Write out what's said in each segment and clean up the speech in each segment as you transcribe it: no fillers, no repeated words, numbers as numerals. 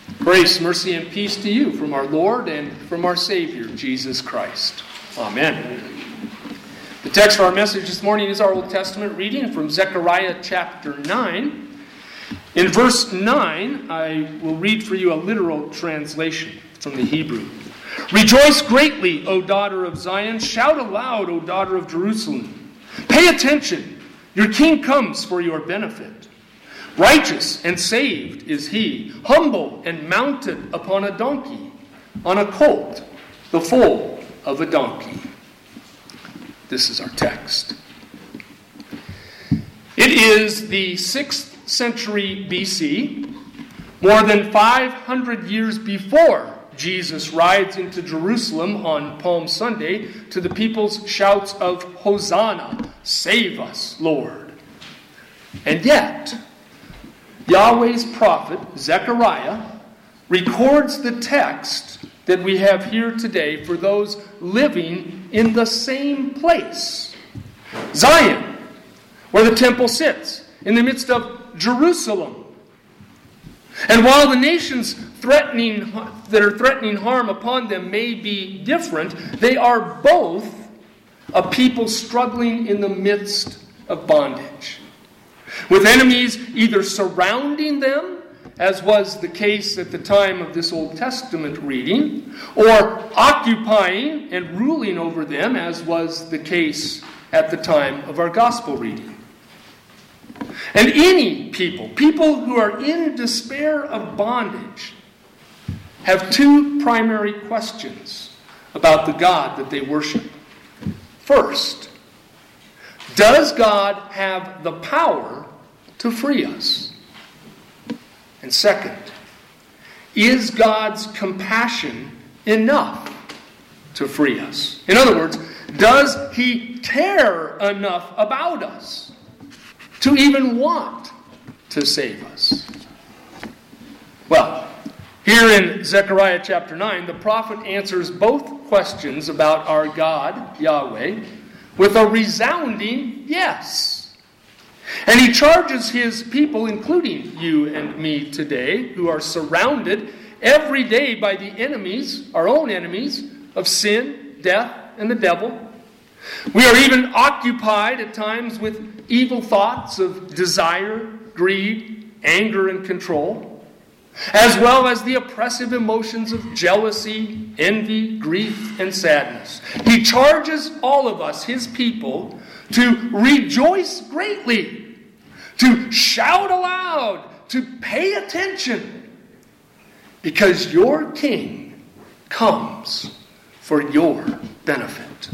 Grace, mercy, and peace to you from our Lord and from our Savior, Jesus Christ. Amen. The text for our message this morning is our Old Testament reading from Zechariah chapter 9. In verse 9, I will read for you a literal translation from the Hebrew. Rejoice greatly, O daughter of Zion. Shout aloud, O daughter of Jerusalem. Pay attention. Your king comes for your benefit. Righteous and saved is he, humble and mounted upon a donkey, on a colt, the foal of a donkey. This is our text. It is the 6th century BC, more than 500 years before Jesus rides into Jerusalem on Palm Sunday to the people's shouts of Hosanna, save us, Lord. And yet, Yahweh's prophet, Zechariah, records the text that we have here today for those living in the same place. Zion, where the temple sits, in the midst of Jerusalem. And while the nations that are threatening harm upon them may be different, they are both a people struggling in the midst of bondage, with enemies either surrounding them, as was the case at the time of this Old Testament reading, or occupying and ruling over them, as was the case at the time of our Gospel reading. And any people who are in despair of bondage, have two primary questions about the God that they worship. First, does God have the power to free us? And second, is God's compassion enough to free us? In other words, does He care enough about us to even want to save us? Well, here in Zechariah chapter 9, the prophet answers both questions about our God, Yahweh, with a resounding yes. And he charges his people, including you and me today, who are surrounded every day by the enemies, our own enemies, of sin, death, and the devil. We are even occupied at times with evil thoughts of desire, greed, anger, and control, as well as the oppressive emotions of jealousy, envy, grief, and sadness. He charges all of us, his people, to rejoice greatly, to shout aloud, to pay attention, because your King comes for your benefit.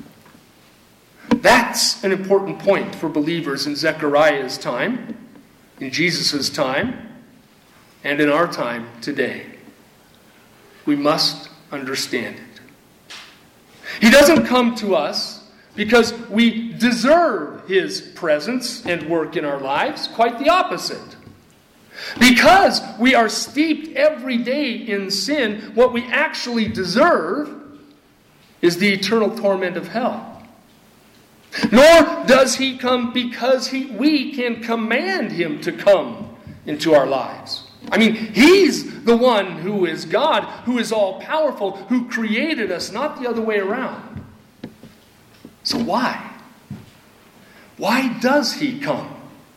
That's an important point for believers in Zechariah's time, in Jesus' time, and in our time today. We must understand it. He doesn't come to us because we deserve His presence and work in our lives. Quite the opposite. Because we are steeped every day in sin, what we actually deserve is the eternal torment of hell. Nor does He come because we can command Him to come into our lives. I mean, He's the one who is God, who is all-powerful, who created us, not the other way around. So why? Why does He come?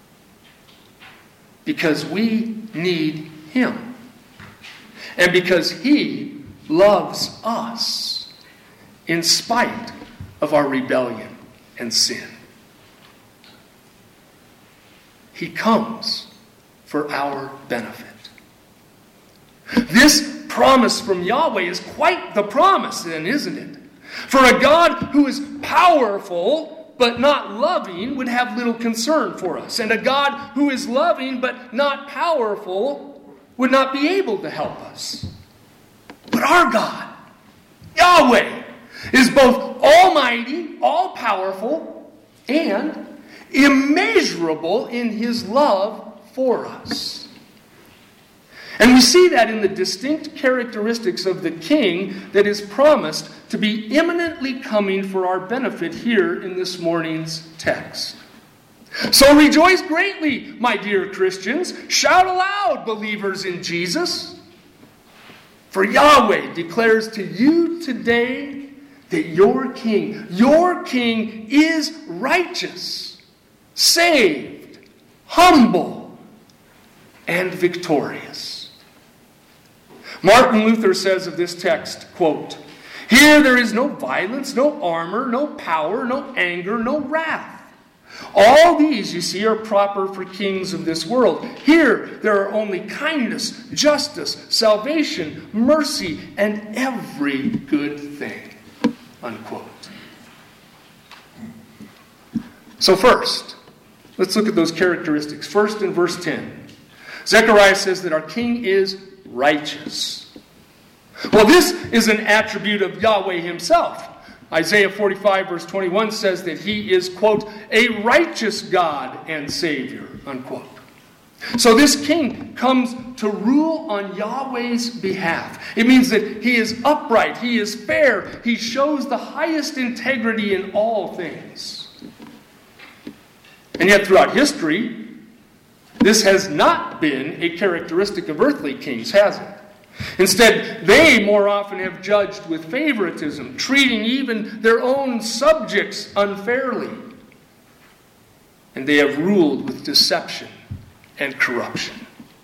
Because we need Him. And because He loves us in spite of our rebellion and sin. He comes for our benefit. This promise from Yahweh is quite the promise then, isn't it? For a God who is powerful but not loving would have little concern for us. And a God who is loving but not powerful would not be able to help us. But our God, Yahweh, is both almighty, all-powerful, and immeasurable in His love for us. And we see that in the distinct characteristics of the King that is promised to be imminently coming for our benefit here in this morning's text. So rejoice greatly, my dear Christians. Shout aloud, believers in Jesus. For Yahweh declares to you today that your king is righteous, saved, humble, and victorious. Martin Luther says of this text, quote, "Here there is no violence, no armor, no power, no anger, no wrath. All these, you see, are proper for kings of this world. Here there are only kindness, justice, salvation, mercy, and every good thing." Unquote. So first, let's look at those characteristics. First, in verse 10, Zechariah says that our king is righteous. Well, this is an attribute of Yahweh himself. Isaiah 45 verse 21 says that he is, quote, "a righteous God and Savior," unquote. So this king comes to rule on Yahweh's behalf. It means that he is upright, he is fair, he shows the highest integrity in all things. And yet throughout history, this has not been a characteristic of earthly kings, has it? Instead, they more often have judged with favoritism, treating even their own subjects unfairly. And they have ruled with deception and corruption.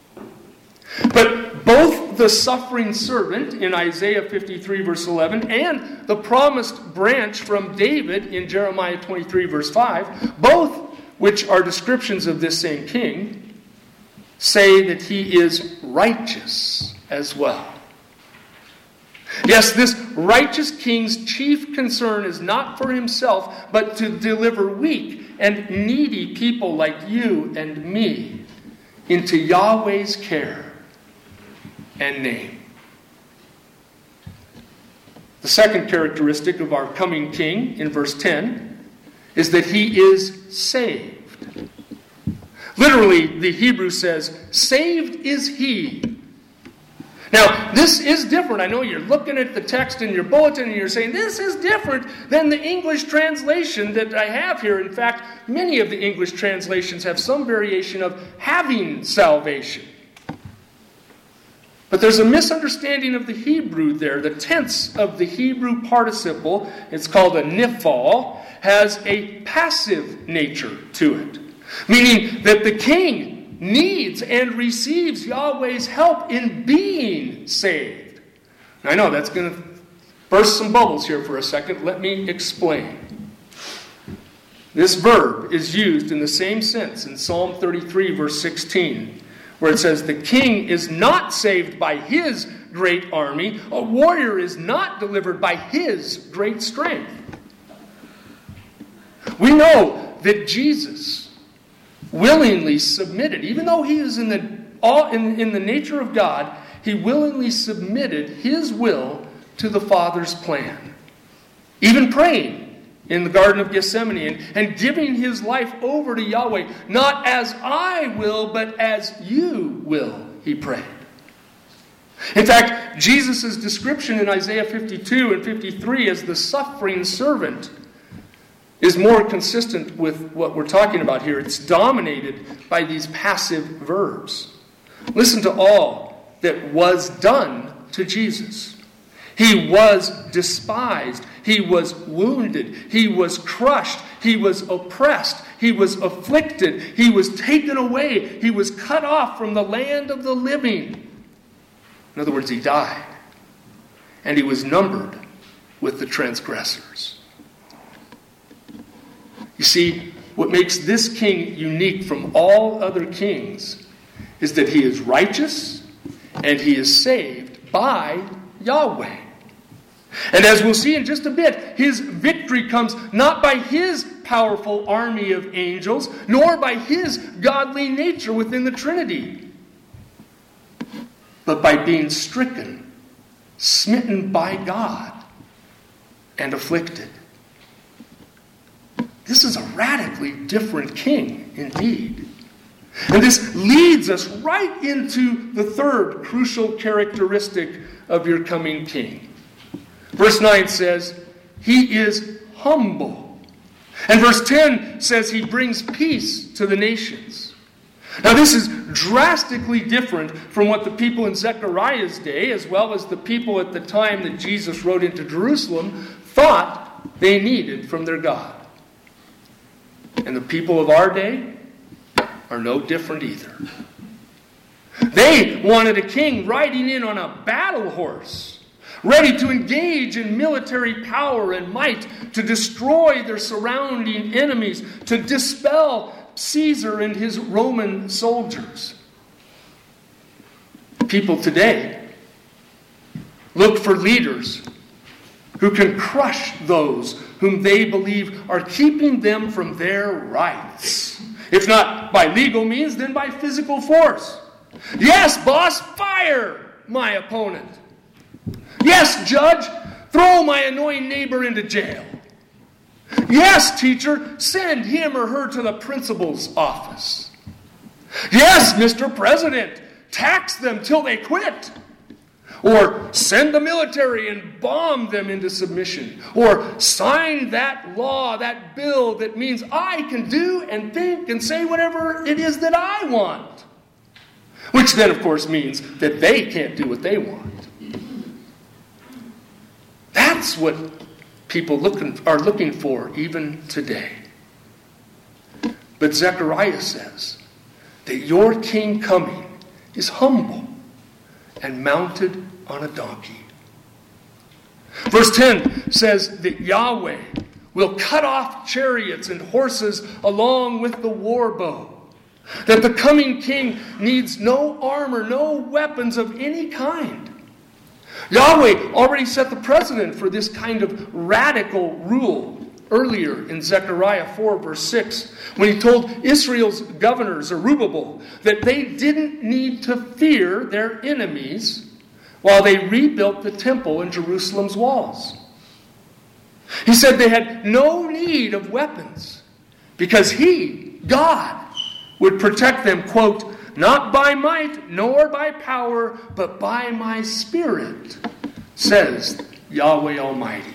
But both the suffering servant in Isaiah 53 verse 11 and the promised branch from David in Jeremiah 23 verse 5, both which are descriptions of this same king, say that he is righteous as well. Yes, this righteous king's chief concern is not for himself, but to deliver weak and needy people like you and me into Yahweh's care and name. The second characteristic of our coming king in verse 10 is that he is saved. Literally, the Hebrew says, "Saved is he." Now, this is different. I know you're looking at the text in your bulletin and you're saying, this is different than the English translation that I have here. In fact, many of the English translations have some variation of having salvation. But there's a misunderstanding of the Hebrew there. The tense of the Hebrew participle, it's called a niphal, has a passive nature to it. Meaning that the king needs and receives Yahweh's help in being saved. I know that's going to burst some bubbles here for a second. Let me explain. This verb is used in the same sense in Psalm 33 verse 16, where it says, "The king is not saved by his great army. A warrior is not delivered by his great strength." We know that Jesus willingly submitted, even though he is in the nature of God, he willingly submitted his will to the Father's plan. Even praying in the Garden of Gethsemane and giving his life over to Yahweh, "Not as I will, but as you will," he prayed. In fact, Jesus' description in Isaiah 52 and 53 as the suffering servant is more consistent with what we're talking about here. It's dominated by these passive verbs. Listen to all that was done to Jesus. He was despised. He was wounded. He was crushed. He was oppressed. He was afflicted. He was taken away. He was cut off from the land of the living. In other words, he died. And he was numbered with the transgressors. You see, what makes this king unique from all other kings is that he is righteous and he is saved by Yahweh. And as we'll see in just a bit, his victory comes not by his powerful army of angels, nor by his godly nature within the Trinity, but by being stricken, smitten by God, and afflicted. This is a radically different king indeed. And this leads us right into the third crucial characteristic of your coming king. Verse 9 says, he is humble. And verse 10 says he brings peace to the nations. Now this is drastically different from what the people in Zechariah's day, as well as the people at the time that Jesus rode into Jerusalem, thought they needed from their God. And the people of our day are no different either. They wanted a king riding in on a battle horse, ready to engage in military power and might, to destroy their surrounding enemies, to dispel Caesar and his Roman soldiers. People today look for leaders who can crush those whom they believe are keeping them from their rights. If not by legal means, then by physical force. Yes, boss, fire my opponent. Yes, judge, throw my annoying neighbor into jail. Yes, teacher, send him or her to the principal's office. Yes, Mr. President, tax them till they quit. Or send the military and bomb them into submission. Or sign that law, that bill that means I can do and think and say whatever it is that I want. Which then, of course, means that they can't do what they want. That's what people are looking for even today. But Zechariah says that your king coming is humble and mounted on a donkey. Verse 10 says that Yahweh will cut off chariots and horses along with the war bow. That the coming king needs no armor, no weapons of any kind. Yahweh already set the precedent for this kind of radical rule earlier in Zechariah 4 verse 6, when he told Israel's governor Zerubbabel that they didn't need to fear their enemies while they rebuilt the temple and Jerusalem's walls. He said they had no need of weapons because he, God, would protect them, quote, not by might nor by power, but by my Spirit, says Yahweh Almighty.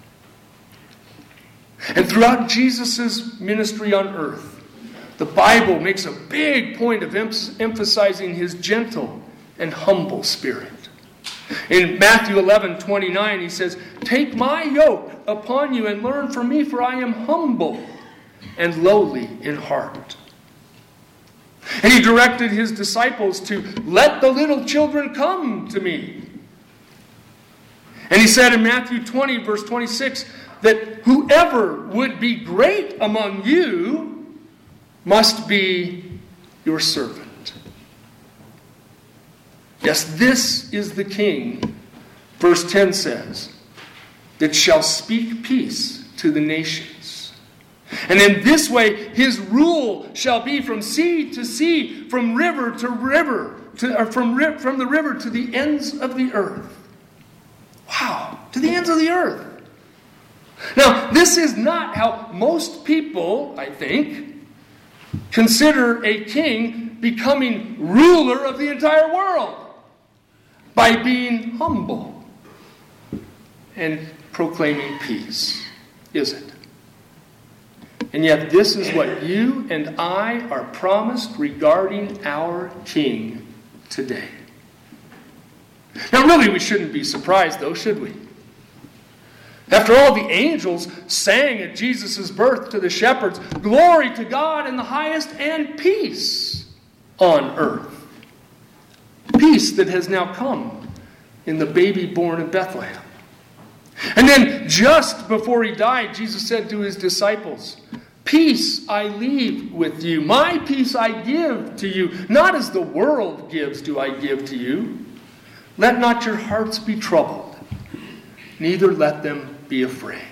And throughout Jesus' ministry on earth, the Bible makes a big point of emphasizing his gentle and humble spirit. In Matthew 11:29, he says, take my yoke upon you and learn from me, for I am humble and lowly in heart. And he directed his disciples to let the little children come to me. And he said in Matthew 20, verse 26, that whoever would be great among you must be your servant. Yes, this is the king, verse 10 says, that shall speak peace to the nations. And in this way, his rule shall be from sea to sea, from river to river, from the river to the ends of the earth. Wow, to the ends of the earth. Now, this is not how most people, I think, consider a king becoming ruler of the entire world, by being humble and proclaiming peace, is it? And yet this is what you and I are promised regarding our King today. Now really we shouldn't be surprised though, should we? After all, the angels sang at Jesus' birth to the shepherds, glory to God in the highest and peace on earth. Peace that has now come in the baby born in Bethlehem. And then just before he died, Jesus said to his disciples, peace I leave with you. My peace I give to you. Not as the world gives do I give to you. Let not your hearts be troubled, neither let them be afraid.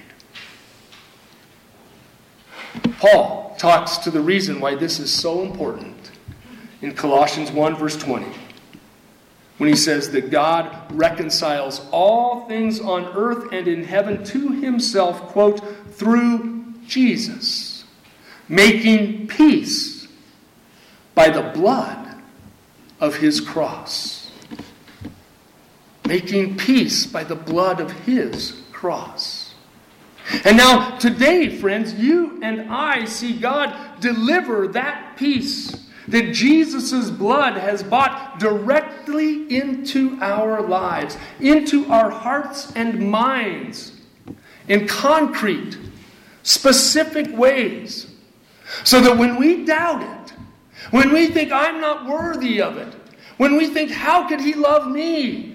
Paul talks to the reason why this is so important in Colossians 1 verse 20. When he says that God reconciles all things on earth and in heaven to himself, quote, through Jesus, making peace by the blood of his cross. Making peace by the blood of his cross. And now, today, friends, you and I see God deliver that peace that Jesus' blood has bought directly into our lives, into our hearts and minds, in concrete, specific ways. So that when we doubt it, when we think I'm not worthy of it, when we think how could he love me,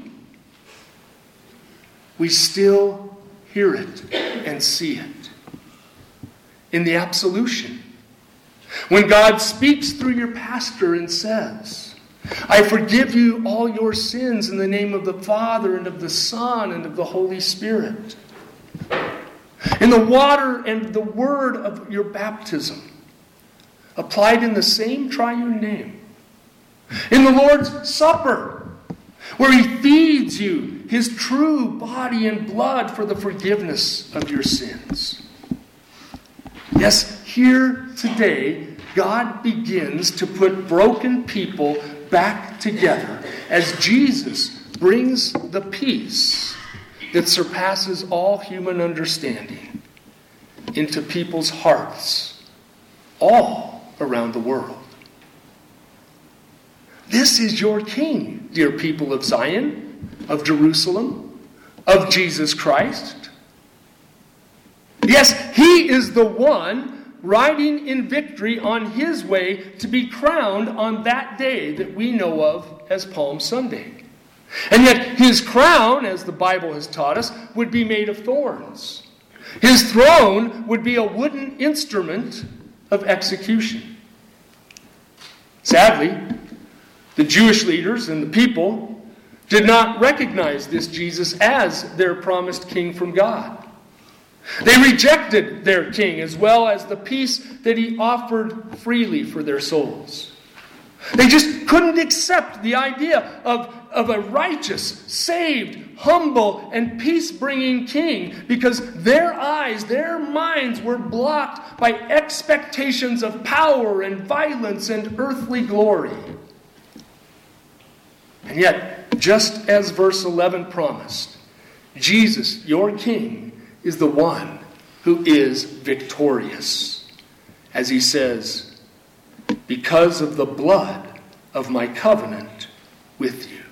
we still hear it and see it. In the absolution, when God speaks through your pastor and says, I forgive you all your sins in the name of the Father and of the Son and of the Holy Spirit. In the water and the word of your baptism, applied in the same triune name. In the Lord's Supper, where he feeds you his true body and blood for the forgiveness of your sins. Yes, here today, God begins to put broken people back together as Jesus brings the peace that surpasses all human understanding into people's hearts all around the world. This is your King, dear people of Zion, of Jerusalem, of Jesus Christ. Yes, he is the one riding in victory on his way to be crowned on that day that we know of as Palm Sunday. And yet his crown, as the Bible has taught us, would be made of thorns. His throne would be a wooden instrument of execution. Sadly, the Jewish leaders and the people did not recognize this Jesus as their promised king from God. They rejected their king as well as the peace that he offered freely for their souls. They just couldn't accept the idea of a righteous, saved, humble, and peace-bringing king because their eyes, their minds were blocked by expectations of power and violence and earthly glory. And yet, just as verse 11 promised, Jesus, your King, is the one who is victorious. As he says, because of the blood of my covenant with you.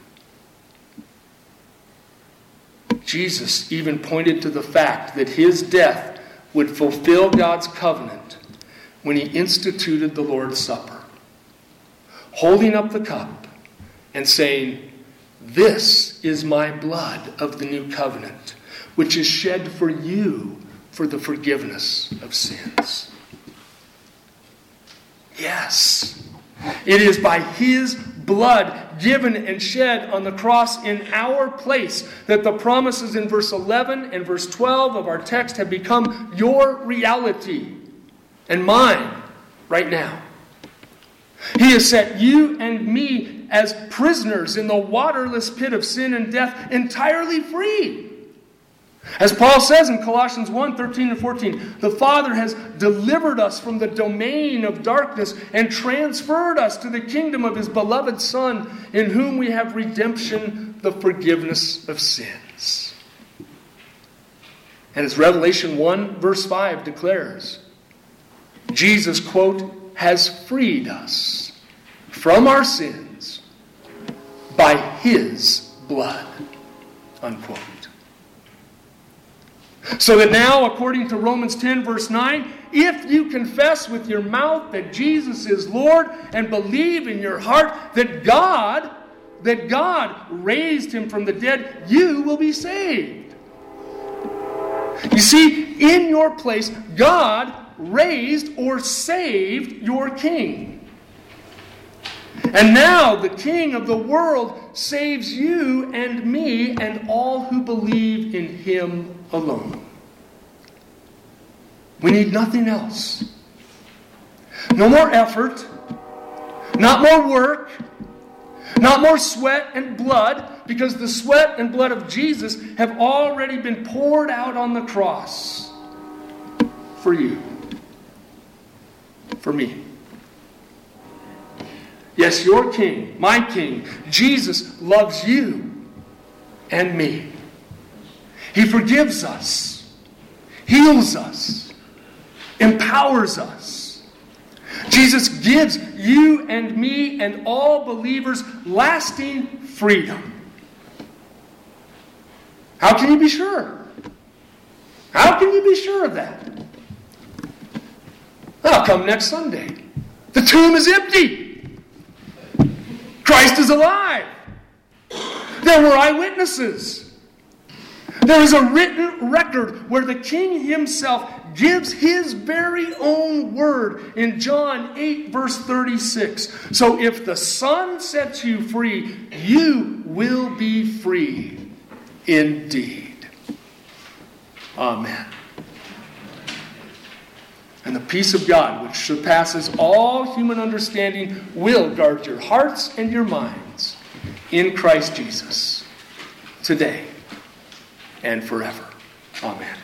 Jesus even pointed to the fact that his death would fulfill God's covenant when he instituted the Lord's Supper, holding up the cup and saying, "This is my blood of the new covenant, which is shed for you for the forgiveness of sins." Yes, it is by his blood given and shed on the cross in our place that the promises in verse 11 and verse 12 of our text have become your reality and mine right now. He has set you and me as prisoners in the waterless pit of sin and death entirely free. As Paul says in Colossians 1, 13 and 14, the Father has delivered us from the domain of darkness and transferred us to the kingdom of his beloved Son, in whom we have redemption, the forgiveness of sins. And as Revelation 1, verse 5 declares, Jesus, quote, has freed us from our sins by his blood, unquote. So that now, according to Romans 10, verse 9, if you confess with your mouth that Jesus is Lord and believe in your heart that God raised him from the dead, you will be saved. You see, in your place, God raised or saved your king. And now the King of the world saves you and me and all who believe in him alone. We need nothing else. No more effort, not more work, not more sweat and blood, because the sweat and blood of Jesus have already been poured out on the cross for you, for me. Yes, your King, my King, Jesus loves you and me. He forgives us, heals us, empowers us. Jesus gives you and me and all believers lasting freedom. How can you be sure? How can you be sure of that? Well, come next Sunday. The tomb is empty. Christ is alive. There were eyewitnesses. There is a written record where the King himself gives his very own word in John 8, verse 36. So if the Son sets you free, you will be free indeed. Amen. And the peace of God, which surpasses all human understanding, will guard your hearts and your minds in Christ Jesus, today and forever. Amen.